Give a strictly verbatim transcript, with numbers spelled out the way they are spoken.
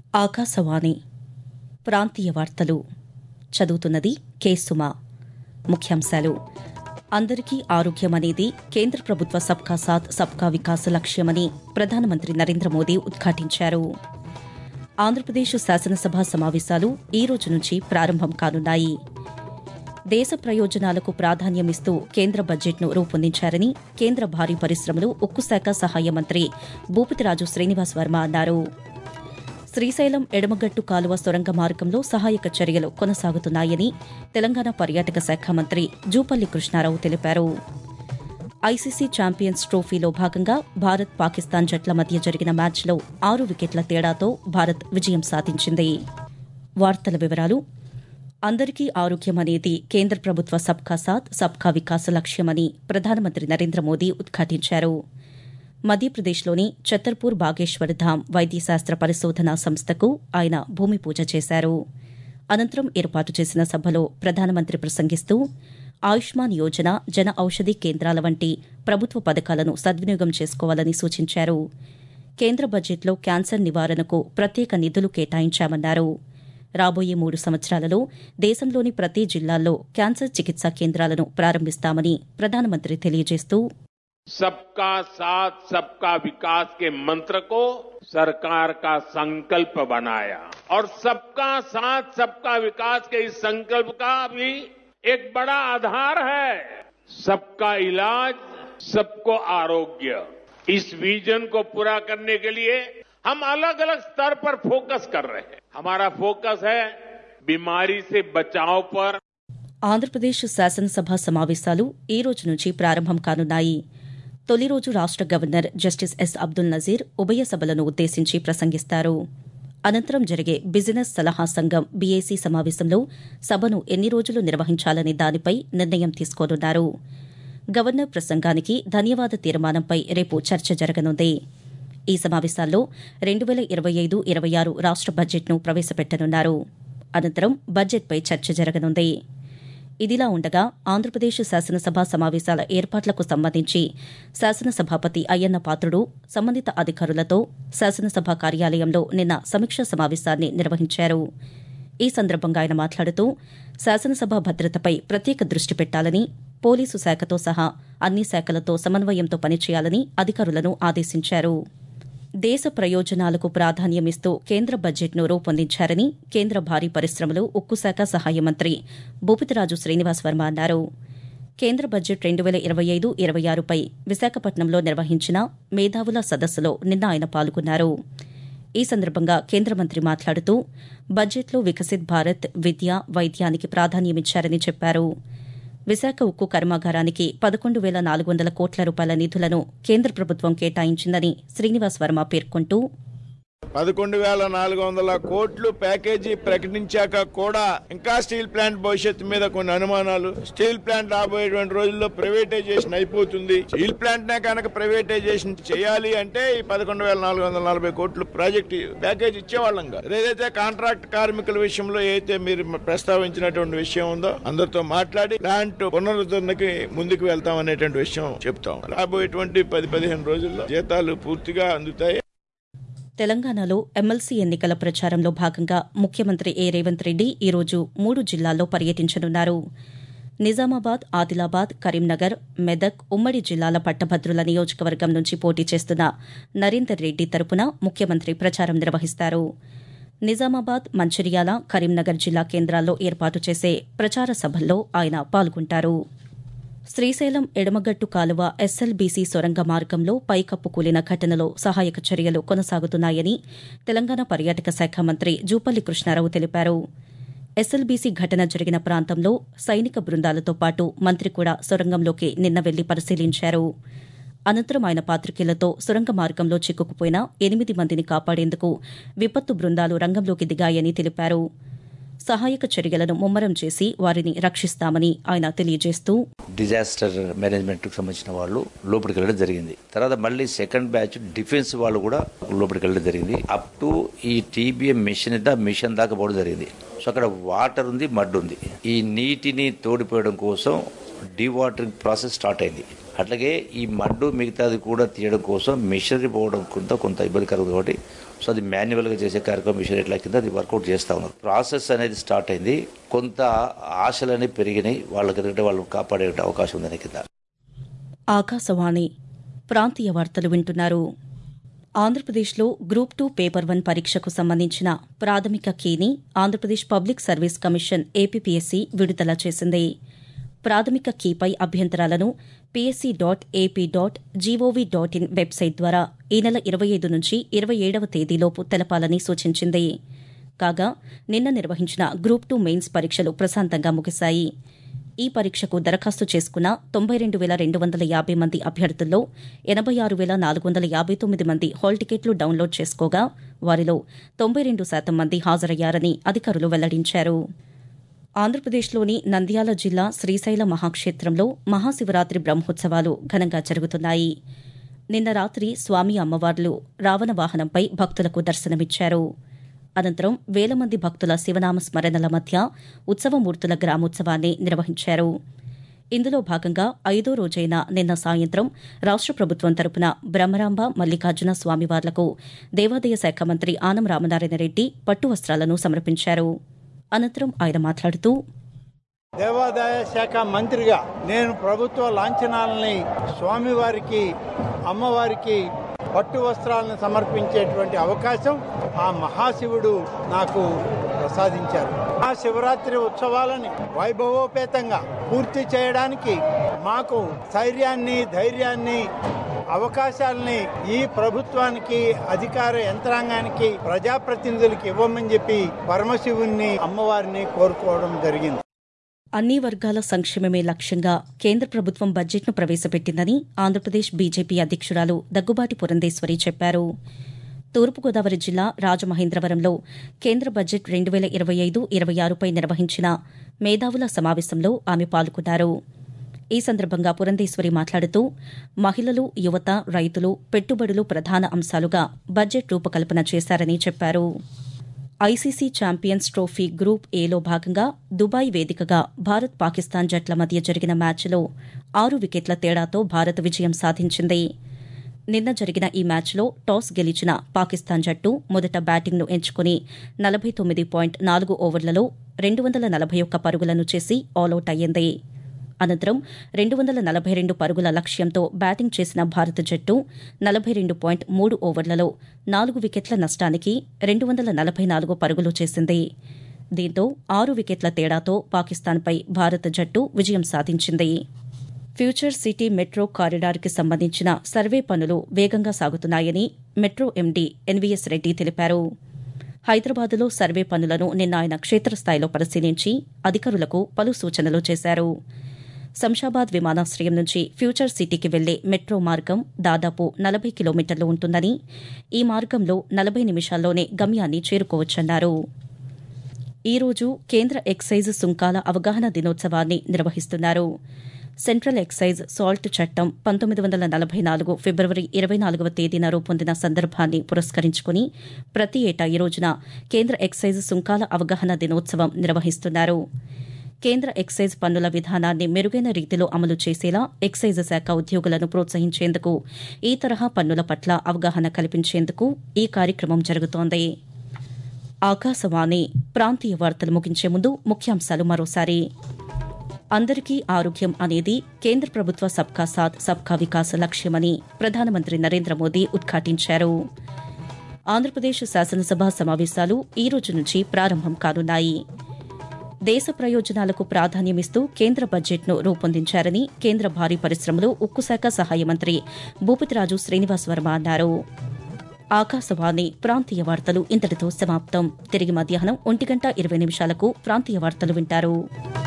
ఆకాశవాణి ప్రాంతీయ వార్తలు చదువుతున్నది కె సుమ. ముఖ్యాంశాలు: అందరికీ ఆరోగ్యం అనేది కేంద్ర ప్రభుత్వ సబ్కా సాథ్ సబ్కా వికాస్ లక్ష్యమని ప్రధానమంత్రి నరేంద్ర మోదీ ఉద్ఘాటించారు. ఆంధ్రప్రదేశ్ శాసనసభ సమావేశాలు ఈ రోజు నుంచి ప్రారంభం కానున్నాయి. దేశ ప్రయోజనాలకు ప్రాధాన్యమిస్తూ కేంద్ర బడ్జెట్ను రూపొందించారని కేంద్ర భారీ పరిశ్రమలు ఉక్కు శాఖ సహాయ మంత్రి భూపతిరాజు శ్రీనివాస్ వర్మ అన్నారు. శ్రీశైలం ఎడమగట్టు కాలువ సొరంగ మార్గంలో సహాయక చర్యలు కొనసాగుతున్నాయని తెలంగాణ పర్యాటక శాఖ మంత్రి జూపల్లి కృష్ణారావు తెలిపారు. ఐసీసీ ఛాంపియన్స్ ట్రోఫీలో భాగంగా భారత్ పాకిస్తాన్ జట్ల మధ్య జరిగిన మ్యాచ్లో ఆరు వికెట్ల తేడాతో భారత్ విజయం సాధించింది. వార్తల వివరాలు: అందరికీ ఆరోగ్యం అనేది కేంద్ర ప్రభుత్వ సబ్కా సాథ్ సబ్కా వికాస్ లక్ష్యమని ప్రధానమంత్రి నరేంద్ర మోదీ ఉద్ఘాటించారు. మధ్యప్రదేశ్లోని ఛతర్పూర్ బాగేశ్వర్ ధామ్ వైద్యశాస్త్ర పరిశోధనా సంస్థకు ఆయన భూమి పూజ చేశారు. అనంతరం ఏర్పాటు చేసిన సభలో ప్రధానమంత్రి ప్రసంగిస్తూ ఆయుష్మాన్ యోజన, జన ఔషధి కేంద్రాల వంటి ప్రభుత్వ పథకాలను సద్వినియోగం చేసుకోవాలని సూచించారు. కేంద్ర బడ్జెట్లో క్యాన్సర్ నివారణకు ప్రత్యేక నిధులు కేటాయించామన్నారు. రాబోయే మూడు సంవత్సరాలలో దేశంలోని ప్రతి జిల్లాల్లో క్యాన్సర్ చికిత్సా కేంద్రాలను ప్రారంభిస్తామని ప్రధానమంత్రి తెలియజేస్తూ सबका साथ सबका विकास के मंत्र को सरकार का संकल्प बनाया और सबका साथ सबका विकास के इस संकल्प का भी एक बड़ा आधार है सबका इलाज, सबको आरोग्य। इस विजन को पूरा करने के लिए हम अलग अलग स्तर पर फोकस कर रहे हैं. हमारा फोकस है बीमारी से बचाव पर. ఆంధ్రప్రదేశ్ శాసనసభ సమావేశాలు ఈ రోజు నుంచి ప్రారంభం కానున్నాయి. తొలి రోజు రాష్ట governor justice S Abdul Nazeer ఉభయ సభలను ఉద్దేశించి ప్రసంగిస్తారు. అనంతరం జరిగే బిజినెస్ సలహా సంఘం బీఏసీ సమావేశంలో సభను ఎన్ని రోజులు నిర్వహించాలనే దానిపై నిర్ణయం తీసుకోనున్నారు. గవర్నర్ ప్రసంగానికి ధన్యవాద తీర్మానంపై రేపు చర్చ జరగనుంది. ఈ సమావేశాల్లో రెండు వేల ఇరవై ఐదు ఇరవై ఆరు రాష్ట బడ్జెట్ను ప్రవేశపెట్టనున్నారు. అనంతరం బడ్జెట్పై చర్చ జరగనుంది. ఇదిలా ఉండగా ఆంధ్రప్రదేశ్ శాసనసభ సమావేశాల ఏర్పాట్లకు సంబంధించి శాసనసభాపతి అయ్యన్న పాత్రుడు సంబంధిత అధికారులతో శాసనసభ కార్యాలయంలో నిన్న సమీక్షా సమావేశాన్ని నిర్వహించారు. ఈ సందర్భంగా ఆయన మాట్లాడుతూ శాసనసభ భద్రతపై ప్రత్యేక దృష్టి పెట్టాలని, పోలీసు శాఖతో సహా అన్ని శాఖలతో సమన్వయంతో పనిచేయాలని అధికారులను ఆదేశించారు. దేశ ప్రయోజనాలకు ప్రాధాన్యమిస్తూ కేంద్ర బడ్జెట్ను రూపొందించారని కేంద్ర భారీ పరిశ్రమలు ఉక్కు శాఖ సహాయ మంత్రి భూపతిరాజు శ్రీనివాస్ వర్మ అన్నారు. కేంద్ర బడ్జెట్ రెండు వేల ఇరవై ఐదు ఇరవై ఆరుపై విశాఖపట్నంలో నిర్వహించిన మేధావుల సదస్సులో నిన్న ఆయన పాల్గొన్నారు. ఈ సందర్భంగా కేంద్ర మంత్రి మాట్లాడుతూ బడ్జెట్లో వికసిత్ భారత్, విద్య, వైద్యానికి ప్రాధాన్యమిచ్చారని చెప్పారు. విశాఖ ఉక్కు కర్మాగారానికి పదకొండు వేల నాలుగు వందల కోట్ల రూపాయల నిధులను కేంద్ర ప్రభుత్వం కేటాయించిందని శ్రీనివాస్ వర్మ పేర్కొంటూ పదకొండు వేల నాలుగు వందల కోట్లు ప్యాకేజీ ప్రకటించాక కూడా ఇంకా స్టీల్ ప్లాంట్ భవిష్యత్తు మీద కొన్ని అనుమానాలు. స్టీల్ ప్లాంట్ రాబోయేటువంటి రోజుల్లో ప్రైవేటైజేషన్ అయిపోతుంది. స్టీల్ ప్లాంట్ నే కనుక ప్రైవేటైజేషన్ చేయాలి అంటే ఈ పదకొండు వేల నాలుగు వందల నలభై కోట్లు ప్రాజెక్టు ప్యాకేజ్ ఇచ్చేవాళ్ళం కాదు. ఏదైతే కాంట్రాక్ట్ కార్మికుల విషయంలో అయితే మీరు ప్రస్తావించినటువంటి విషయం ఉందో అందరితో మాట్లాడి ప్లాంట్ పునరుద్ధరణకి ముందుకు వెళ్తాం అనేటువంటి విషయం చెప్తాం. రాబోయేటువంటి పది పదిహేను రోజుల్లో జీతాలు పూర్తిగా అందుతాయి. తెలంగాణలో ఎమ్మెల్సీ ఎన్నికల ప్రచారంలో భాగంగా ముఖ్యమంత్రి ఏ రేవంత్ రెడ్డి ఈరోజు మూడు జిల్లాల్లో పర్యటించనున్నారు. నిజామాబాద్, ఆదిలాబాద్, కరీంనగర్, మెదక్ ఉమ్మడి జిల్లాల పట్టభద్రుల నియోజకవర్గం నుంచి పోటీ చేస్తున్న నరేందర్ రెడ్డి తరపున ముఖ్యమంత్రి ప్రచారం నిర్వహిస్తారు. నిజామాబాద్, మంచిర్యాల, కరీంనగర్ జిల్లా కేంద్రాల్లో ఏర్పాటు చేసే ప్రచార సభల్లో ఆయన పాల్గొంటారు. శ్రీశైలం ఎడమగట్టు కాలువ ఎస్ఎల్బీసీ సొరంగ మార్గంలో పైకప్పు కూలిన ఘటనలో సహాయక చర్యలు కొనసాగుతున్నాయని తెలంగాణ పర్యాటక శాఖ మంత్రి జూపల్లి కృష్ణారావు తెలిపారు. ఎస్ఎల్బీసీ ఘటన జరిగిన ప్రాంతంలో సైనిక బృందాలతో పాటు మంత్రి కూడా సొరంగంలోకి నిన్న వెళ్లి పరిశీలించారు. అనంతరం ఆయన పాతికేయులతో సొరంగ మార్గంలో చిక్కుకుపోయిన ఎనిమిది మందిని కాపాడేందుకు విపత్తు బృందాలు రంగంలోకి దిగాయని తెలిపారు. సహాయక చర్యలను ముమ్మరం చేసి వారిని రక్షిస్తామని ఆయన తెలియజేస్తూ డిజాస్టర్ మేనేజ్మెంట్ కు సంబంధించిన వాళ్ళు లోపలికి వెళ్ళడం జరిగింది. తర్వాత మళ్ళీ సెకండ్ బ్యాచ్ డిఫెన్స్ వాళ్ళు కూడా లోపలికి వెళ్ళడం జరిగింది. అప్ టు ఈ టీబీఎం మిషన్ మిషన్ దాకా పోవడం జరిగింది. సో అక్కడ వాటర్ ఉంది, మడ్ ఉంది. ఈ నీటిని తోడిపోయడం కోసం డీవాటరింగ్ ప్రాసెస్ స్టార్ట్ అయింది. అట్లాగే ఈ మడ్డు మిగతాది కూడా తీయడం కోసం మిషనరీ పోవడం కొంత కొంత ఇబ్బందికరం కాబట్టి సో అది మాన్యువల్గా చేసే కార్యక్రమం మిషన్ ఎట్లా కింద అది వర్కౌట్ చేస్తూ ఉన్నారు. ప్రాసెస్ అనేది స్టార్ట్ అయింది. కొంత ఆశలు అనేవి పెరిగినాయి వాళ్ళకి, ఎందుకంటే వాళ్ళు కాపాడే అవకాశం ఉందని కింద. ఆకాశవాణి ప్రాంతీయ వార్తలు వింటున్నారు. ఆంధ్రప్రదేశ్లో గ్రూప్ టూ పేపర్ వన్ పరీక్షకు సంబంధించిన ప్రాథమిక కీని Andhra Pradesh public service commission APPSC విడుదల చేసింది. ప్రాథమిక కీపై అభ్యంతరాలను PSC dot AP dot GOV dot in website ద్వారా ఈ నెల ఇరవై ఐదు నుంచి ఇరవై ఏడవ తేదీలోపు తెలపాలని సూచించింది. కాగా నిన్న నిర్వహించిన గ్రూప్ టూ మెయిన్స్ పరీక్షలు ప్రశాంతంగా ముగిశాయి. ఈ పరీక్షకు దరఖాస్తు చేసుకున్న తొంభై రెండు వేల రెండు వందల యాభై మంది అభ్యర్థుల్లో ఎనబై ఆరు వేల నాలుగు వందల యాభై తొమ్మిది మంది హాల్ టికెట్లు డౌన్లోడ్ చేసుకోగా వారిలో తొంభై రెండు శాతం మంది హాజరయ్యారని అధికారులు వెల్లడించారు. ఆంధ్రప్రదేశ్లోని నంద్యాల జిల్లా శ్రీశైల మహాక్షేత్రంలో మహాశివరాత్రి బ్రహ్మోత్సవాలు ఘనంగా జరుగుతున్నాయి. నిన్న రాత్రి స్వామి అమ్మవార్లు రావణ వాహనంపై భక్తులకు దర్శనమిచ్చారు. అనంతరం వేల మంది భక్తుల శివనామ స్మరణల మధ్య ఉత్సవమూర్తుల గ్రామోత్సవాన్ని నిర్వహించారు. ఇందులో భాగంగా ఐదో రోజైన నిన్న సాయంత్రం రాష్ట ప్రభుత్వం తరపున బ్రహ్మరాంబ మల్లికార్జున స్వామివార్లకు దేవాదాయ శాఖ మంత్రి ఆనం రామనారాయణరెడ్డి పట్టు వస్త్రాలను సమర్పించారు. అనంతరం ఆయన మాట్లాడుతూ, దేవాదాయ శాఖ మంత్రిగా నేను ప్రభుత్వ లాంఛనాలని స్వామివారికి అమ్మవారికి పట్టు వస్త్రాలను సమర్పించేటువంటి అవకాశం ఆ మహాశివుడు నాకు ప్రసాదించారు. ఆ శివరాత్రి ఉత్సవాలని వైభవోపేతంగా పూర్తి చేయడానికి మాకు స్థైర్యాన్ని, ధైర్యాన్ని, అవకాశాలని ఈ ప్రభుత్వానికి, అధికార యంత్రాంగానికి, ప్రజాప్రతినిధులకి ఇవ్వమని చెప్పి పరమశివుణ్ణి, అమ్మవారిని కోరుకోవడం జరిగింది. అన్ని వర్గాల సంక్షేమమే లక్ష్యంగా కేంద్ర ప్రభుత్వం బడ్జెట్ను ప్రవేశపెట్టిందని ఆంధ్రప్రదేశ్ బీజేపీ అధ్యక్షురాలు దగ్గుబాటి పురంధేశ్వరి చెప్పారు. తూర్పుగోదావరి జిల్లా రాజమహేంద్రవరంలో కేంద్ర బడ్జెట్ రెండు వేల ఇరవై ఐదు ఇరవై ఆరుపై నిర్వహించిన మేధావుల సమావేశంలో ఆమె పాల్గొన్నారు. ఈ సందర్భంగా పురంధేశ్వరి మాట్లాడుతూ మహిళలు, యువత, రైతులు, పెట్టుబడులు ప్రధాన అంశాలుగా బడ్జెట్ రూపకల్పన చేశారని చెప్పారు. ఐసీసీ ఛాంపియన్స్ ట్రోఫీ గ్రూప్ ఏలో భాగంగా దుబాయ్ వేదికగా భారత్ పాకిస్తాన్ జట్ల మధ్య జరిగిన మ్యాచ్లో ఆరు వికెట్ల తేడాతో భారత్ విజయం సాధించింది. నిన్న జరిగిన ఈ మ్యాచ్లో టాస్ గెలిచిన పాకిస్తాన్ జట్టు మొదట బ్యాటింగ్ను ఎంచుకుని నలభై తొమ్మిది పాయింట్ నాలుగు ఓవర్లలో రెండు వందల నలభై ఒక్క పరుగులను చేసి ఆలౌట్ అయ్యింది. అనంతరం రెండు వందల నలభై రెండు పరుగుల లక్ష్యంతో బ్యాటింగ్ చేసిన భారత జట్టు నలభై రెండు పాయింట్ మూడు ఓవర్లలో నాలుగు వికెట్ల నష్టానికి రెండు వందల నలభై నాలుగు పరుగులు చేసింది. దీంతో ఆరు వికెట్ల తేడాతో పాకిస్తాన్పై భారత జట్టు విజయం సాధించింది. ఫ్యూచర్ సిటీ మెట్రో కారిడార్కి సంబంధించిన సర్వే పనులు వేగంగా సాగుతున్నాయని మెట్రో ఎండీ ఎన్వీఎస్ రెడ్డి తెలిపారు. హైదరాబాద్లో సర్వే పనులను నిన్న ఆయన క్షేత్రస్థాయిలో పరిశీలించి అధికారులకు పలు సూచనలు చేశారు. శంషాబాద్ విమానాశ్రయం నుంచి ఫ్యూచర్ సిటీకి వెళ్లే మెట్రో మార్గం దాదాపు నలభై కిలోమీటర్లు ఉంటుందని, ఈ మార్గంలో నలభై నిమిషాల్లోనే గమ్యాన్ని చేరుకోవచ్చన్నారు. ఈ రోజు కేంద్ర ఎక్సైజ్ సుంకాల అవగాహన దినోత్సవాన్ని నిర్వహిస్తున్నారు. సెంట్రల్ ఎక్సైజ్ సాల్ట్ చట్టం పంతొమ్మిది వందల నలభై నాలుగు ఫిబ్రవరి ఇరవై నాలుగవ తేదీన రూపొందిన సందర్భాన్ని పురస్కరించుకుని ప్రతి ఏటా ఈ రోజున కేంద్ర ఎక్సైజ్ సుంకాల అవగాహన దినోత్సవం నిర్వహిస్తున్నారు. కేంద్ర ఎక్సైజ్ పన్నుల విధానాన్ని మెరుగైన రీతిలో అమలు చేసేలా ఎక్సైజ్ శాఖ ఉద్యోగులను ప్రోత్సహించేందుకు, ఈ తరహా పన్నుల పట్ల అవగాహన కల్పించేందుకు ఈ కార్యక్రమం జరుగుతోంది. ఆకాశవాణి ప్రాంతీయ వార్తలు ముగించే ముందు ముఖ్యాంశాలు మరోసారి. అందరికీ ఆరోగ్యం అనేది కేంద్ర ప్రభుత్వ సబ్కా సాథ్ సబ్కా వికాస్ లక్ష్యమని ప్రధానమంత్రి నరేంద్ర మోదీ ఉద్ఘాటించారు. ఆంధ్రప్రదేశ్ శాసనసభ సమావేశాలు ఈ రోజు నుంచి ప్రారంభం కానున్నాయి. దేశ ప్రయోజనాలకు ప్రాధాన్యమిస్తూ కేంద్ర బడ్జెట్ను రూపొందించారని కేంద్ర భారీ పరిశ్రమలు, ఉక్కు శాఖ సహాయ మంత్రి భూపతిరాజు శ్రీనివాస్ వర్మ అన్నారు. ఆకాశవాణి ప్రాంతీయ వార్తలు ఇంతటితో సమాప్తం. తిరిగి మధ్యాహ్నం ఒంటి గంట ఇరవై నిమిషాలకు ప్రాంతీయ వార్తలు వింటారు.